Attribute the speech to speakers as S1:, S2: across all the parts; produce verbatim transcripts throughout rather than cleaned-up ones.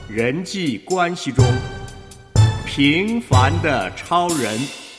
S1: 人际关系中平凡的超人。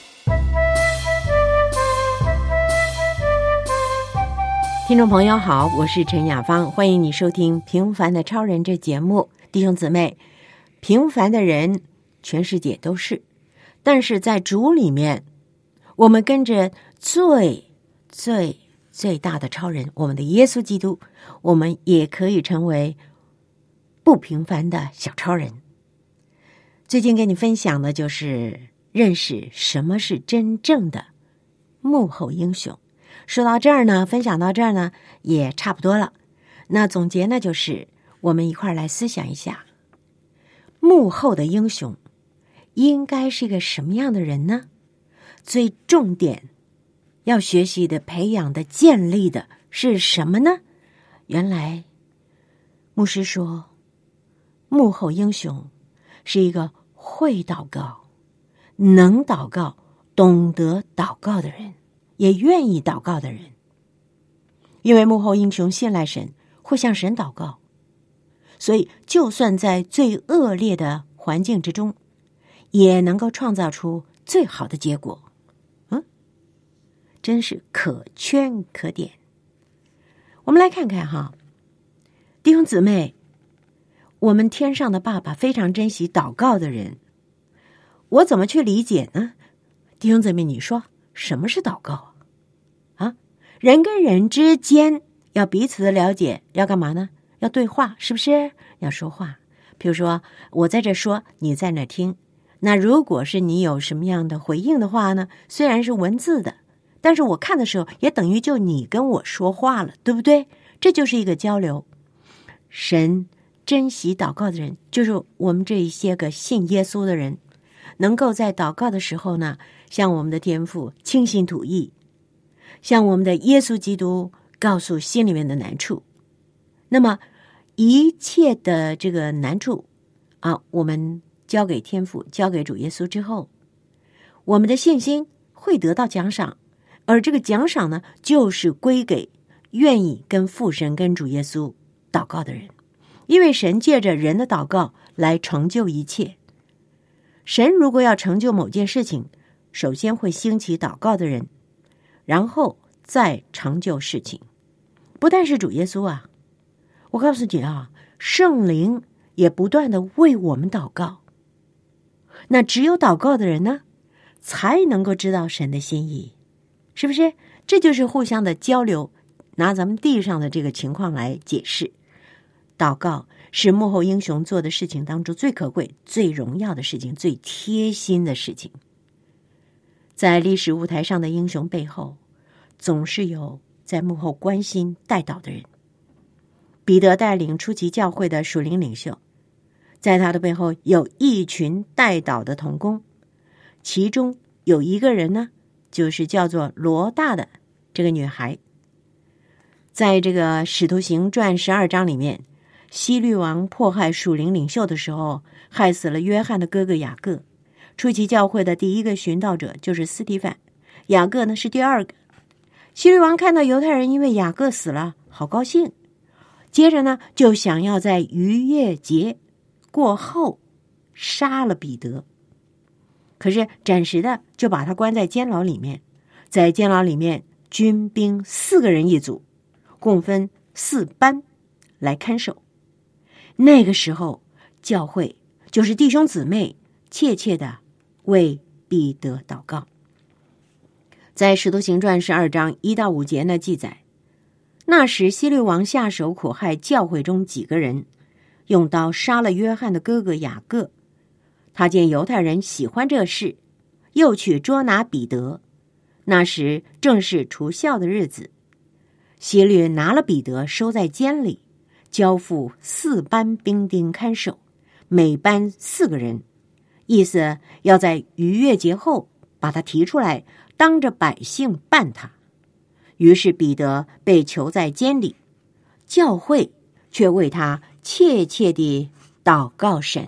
S2: 听众朋友好，我是陈雅芳，欢迎你收听《平凡的超人》这节目。弟兄姊妹，平凡的人全世界都是，但是在主里面，我们跟着最最最大的超人，我们的耶稣基督，我们也可以成为不平凡的小超人。最近跟你分享的就是认识什么是真正的幕后英雄。说到这儿呢，分享到这儿呢，也差不多了。那总结呢，就是我们一块儿来思想一下，幕后的英雄应该是一个什么样的人呢？最重点要学习的、培养的、建立的是什么呢？原来牧师说，幕后英雄是一个会祷告、能祷告、懂得祷告的人，也愿意祷告的人。因为幕后英雄信赖神，会向神祷告，所以就算在最恶劣的环境之中，也能够创造出最好的结果。嗯，真是可圈可点。我们来看看哈，弟兄姊妹，我们天上的爸爸非常珍惜祷告的人。我怎么去理解呢？弟兄姊妹，你说什么是祷告啊？人跟人之间要彼此的了解，要干嘛呢？要对话，是不是？要说话。比如说，我在这说，你在那听。那如果是你有什么样的回应的话呢？虽然是文字的，但是我看的时候，也等于就你跟我说话了，对不对？这就是一个交流。神珍惜祷告的人，就是我们这一些个信耶稣的人，能够在祷告的时候呢，向我们的天父倾心吐意，向我们的耶稣基督告诉心里面的难处。那么一切的这个难处啊，我们交给天父，交给主耶稣之后，我们的信心会得到奖赏，而这个奖赏呢，就是归给愿意跟父神跟主耶稣祷告的人。因为神借着人的祷告来成就一切。神如果要成就某件事情，首先会兴起祷告的人，然后再成就事情。不但是主耶稣啊，我告诉你啊，圣灵也不断的为我们祷告。那只有祷告的人呢，才能够知道神的心意，是不是？这就是互相的交流。拿咱们地上的这个情况来解释，祷告是幕后英雄做的事情当中最可贵、最荣耀的事情，最贴心的事情。在历史舞台上的英雄背后，总是有在幕后关心代祷的人。彼得带领初期教会的属灵领袖，在他的背后有一群代祷的同工，其中有一个人呢，就是叫做罗大的这个女孩。在这个使徒行传十二章里面，希律王迫害属灵领袖的时候，害死了约翰的哥哥雅各。初期教会的第一个殉道者就是司提反，雅各呢是第二个。希律王看到犹太人因为雅各死了，好高兴，接着呢就想要在逾越节过后杀了彼得，可是暂时的就把他关在监牢里面。在监牢里面，军兵四个人一组，共分四班来看守。那个时候，教会就是弟兄姊妹切切的为彼得祷告。在使徒行传十二章一到五节呢记载，那时希律王下手苦害教会中几个人，用刀杀了约翰的哥哥雅各。他见犹太人喜欢这事，又去捉拿彼得。那时正是除酵的日子，希律拿了彼得收在监里，交付四班兵丁看守，每班四个人，意思要在逾越节后把他提出来，当着百姓办他。于是彼得被囚在监里，教会却为他切切地祷告神。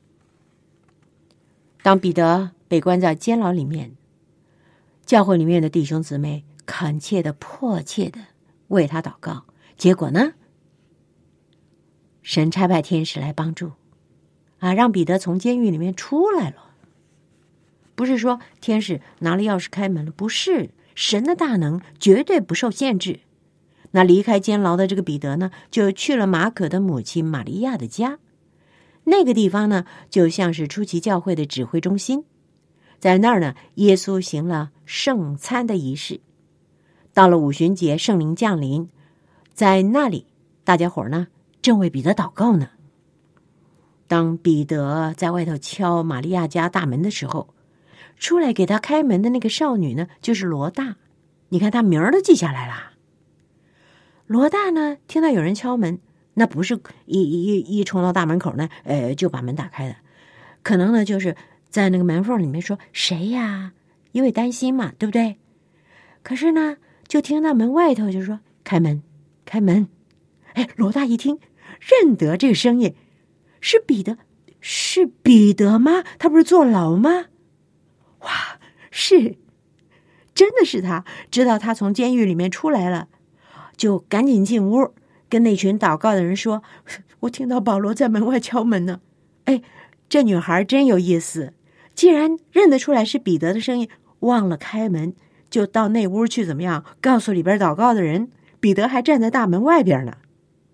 S2: 当彼得被关在监牢里面，教会里面的弟兄姊妹恳切的、迫切的为他祷告。结果呢，神差派天使来帮助， 啊，让彼得从监狱里面出来了。不是说天使拿了钥匙开门了，不是，神的大能绝对不受限制。那离开监牢的这个彼得呢，就去了马可的母亲玛利亚的家。那个地方呢，就像是初期教会的指挥中心。在那儿呢，耶稣行了圣餐的仪式。到了五旬节，圣灵降临，在那里，大家伙呢正为彼得祷告呢。当彼得在外头敲玛利亚家大门的时候，出来给他开门的那个少女呢，就是罗大。你看他名儿都记下来了。罗大呢，听到有人敲门，那不是一一一冲到大门口呢，呃，就把门打开的，可能呢就是在那个门缝里面说谁呀？因为担心嘛，对不对？可是呢，就听到门外头就说开门，开门。哎，罗大一听，认得这个声音，是彼得，是彼得吗？他不是坐牢吗？哇，是，真的是他，知道他从监狱里面出来了，就赶紧进屋，跟那群祷告的人说：“我听到保罗在门外敲门呢。”哎，这女孩真有意思，既然认得出来是彼得的声音，忘了开门，就到那屋去怎么样？告诉里边祷告的人，彼得还站在大门外边呢。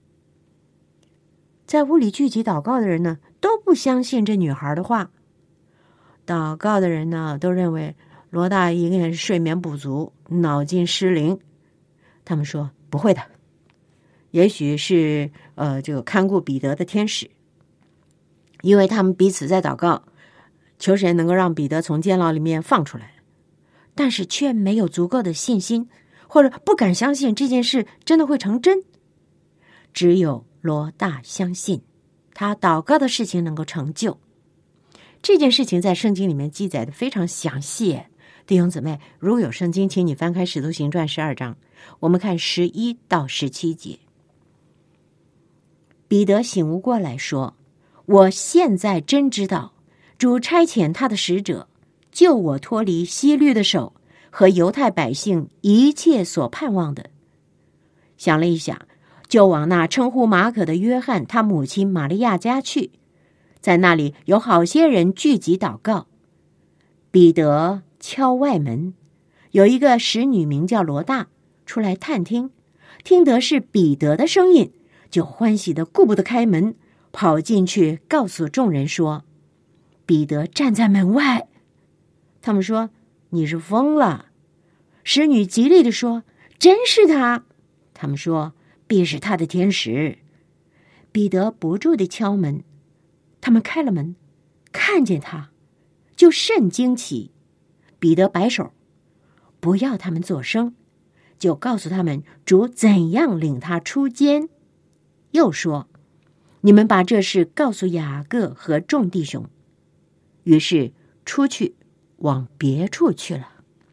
S2: 在屋里聚集祷告的人呢，都不相信这女孩的话。祷告的人呢，都认为罗大应该是睡眠不足，脑筋失灵。他们说不会的，也许是呃这个看顾彼得的天使，因为他们彼此在祷告，求神能够让彼得从监牢里面放出来，但是却没有足够的信心，或者不敢相信这件事真的会成真。只有罗大相信，他祷告的事情能够成就。这件事情在圣经里面记载的非常详细，弟兄姊妹，如果有圣经，请你翻开《使徒行传》十二章，我们看十一到十七节。彼得醒悟过来说：“我现在真知道，主差遣他的使者，救我脱离希律的手和犹太百姓一切所盼望的。”想了一想，就往那称呼马可的约翰他母亲玛利亚家去。在那里有好些人聚集祷告。彼得敲外门，有一个使女名叫罗大出来探听，听得是彼得的声音，就欢喜的顾不得开门，跑进去告诉众人说：“彼得站在门外。”他们说：“你是疯了。”使女极力的说：“真是他。”他们说：“必是他的天使。”彼得不住的敲门，他们开了门，看见他，就甚惊奇。彼得摆手，不要他们作声，就告诉他们主怎样领他出监。又说：“你们把这事告诉雅各和众弟兄。”于是出去往别处去了。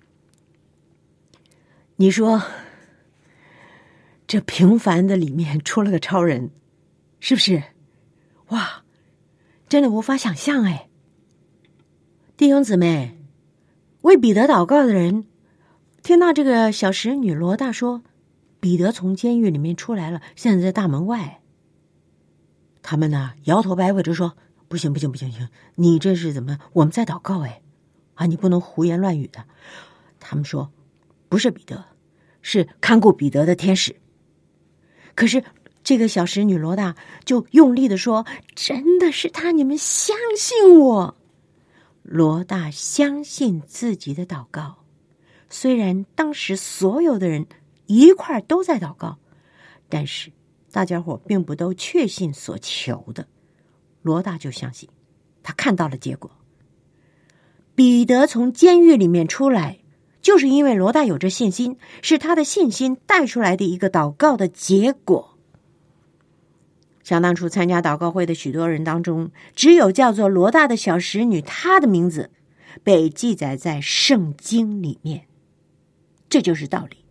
S2: 你说，这平凡的里面出了个超人，是不是？哇，真的无法想象哎！弟兄姊妹，为彼得祷告的人听到这个小使女罗大说彼得从监狱里面出来了，现在在大门外，他们呢摇头摆尾着说：“不行不行不行不行，你这是怎么？我们在祷告哎，啊，你不能胡言乱语的。”他们说：“不是彼得，是看顾彼得的天使。”可是这个小使女罗大就用力的说：“真的是他，你们相信我。”罗大相信自己的祷告，虽然当时所有的人一块都在祷告，但是大家伙并不都确信所求的。罗大就相信，他看到了结果。彼得从监狱里面出来，就是因为罗大有着信心，是他的信心带出来的一个祷告的结果。想当初参加祷告会的许多人当中，只有叫做罗大的小使女，她的名字被记载在圣经里面。这就是道理。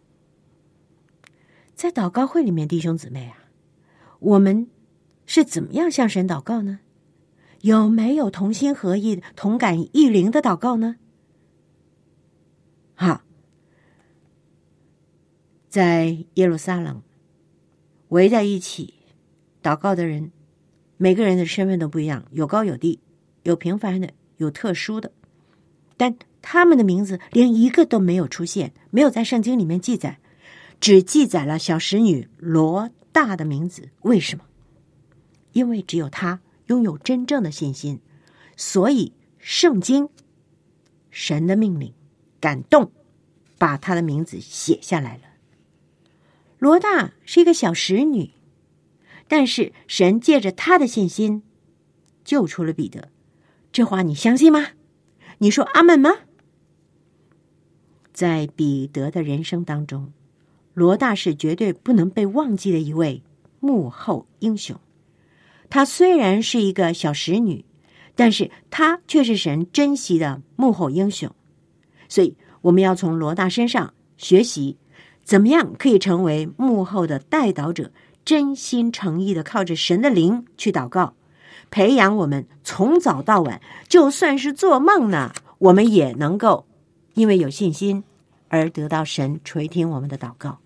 S2: 在祷告会里面，弟兄姊妹啊，我们是怎么样向神祷告呢？有没有同心合意、同感一灵的祷告呢？好，在耶路撒冷围在一起祷告的人每个人的身份都不一样，有高有低，有平凡的，有特殊的，但他们的名字连一个都没有出现，没有在圣经里面记载，只记载了小使女罗大的名字。为什么？因为只有她拥有真正的信心，所以圣经神的命令感动，把她的名字写下来了。罗大是一个小使女，但是神借着她的信心救出了彼得。这话你相信吗？你说阿们吗？在彼得的人生当中，罗大是绝对不能被忘记的一位幕后英雄。她虽然是一个小使女，但是她却是神珍惜的幕后英雄。所以我们要从罗大身上学习，怎么样可以成为幕后的代祷者，真心诚意的靠着神的灵去祷告，培养我们从早到晚，就算是做梦呢，我们也能够因为有信心而得到神垂听我们的祷告。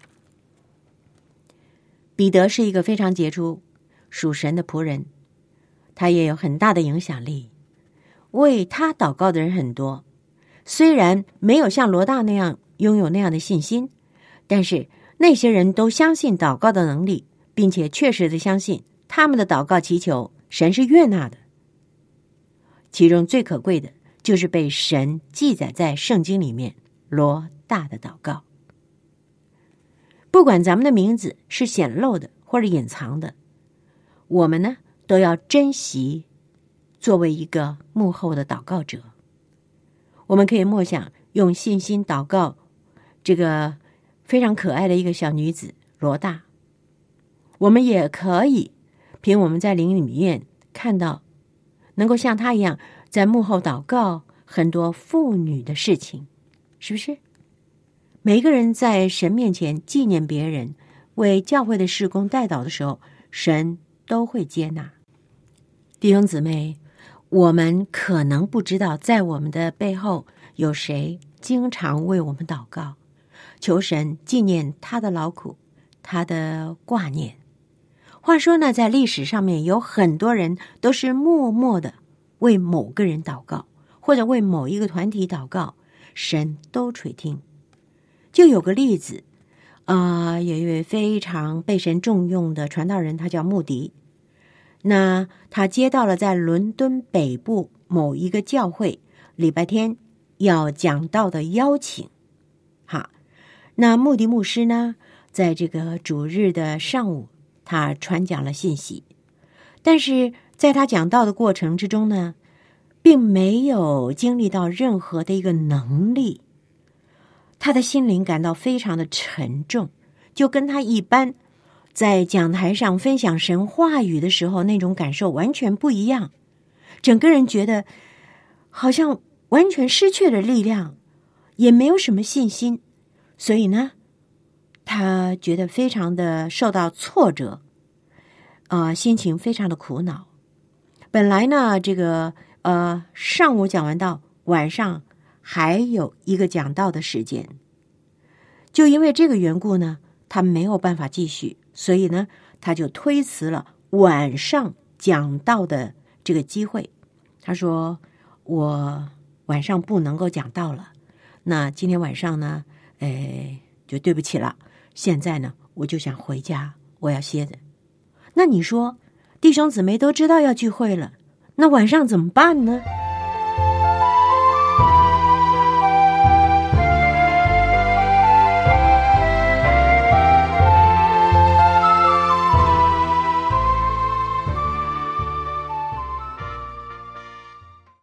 S2: 彼得是一个非常杰出属神的仆人，他也有很大的影响力，为他祷告的人很多。虽然没有像罗大那样拥有那样的信心，但是那些人都相信祷告的能力，并且确实的相信他们的祷告祈求神是悦纳的。其中最可贵的就是被神记载在圣经里面罗大的祷告。不管咱们的名字是显露的或者隐藏的，我们呢都要珍惜作为一个幕后的祷告者。我们可以默想用信心祷告这个非常可爱的一个小女子罗大。我们也可以凭我们在灵里面看到，能够像她一样在幕后祷告很多妇女的事情，是不是？每一个人在神面前纪念别人，为教会的事工代祷的时候，神都会接纳。弟兄姊妹，我们可能不知道在我们的背后有谁经常为我们祷告，求神纪念他的劳苦，他的挂念。话说呢，在历史上面有很多人都是默默的为某个人祷告，或者为某一个团体祷告，神都垂听。就有个例子，啊、呃，有一位非常被神重用的传道人，他叫穆迪。那他接到了在伦敦北部某一个教会礼拜天要讲道的邀请。好，那穆迪牧师呢，在这个主日的上午，他传讲了信息，但是在他讲道的过程之中呢，并没有经历到任何的一个能力。他的心灵感到非常的沉重，就跟他一般在讲台上分享神话语的时候那种感受完全不一样，整个人觉得好像完全失去了力量，也没有什么信心，所以呢，他觉得非常的受到挫折，呃，心情非常的苦恼。本来呢，这个呃上午讲完道，晚上还有一个讲道的时间，就因为这个缘故呢，他没有办法继续，所以呢，他就推辞了晚上讲道的这个机会。他说：“我晚上不能够讲道了，那今天晚上呢，哎，就对不起了。现在呢，我就想回家，我要歇着。”那你说，弟兄姊妹都知道要聚会了，那晚上怎么办呢？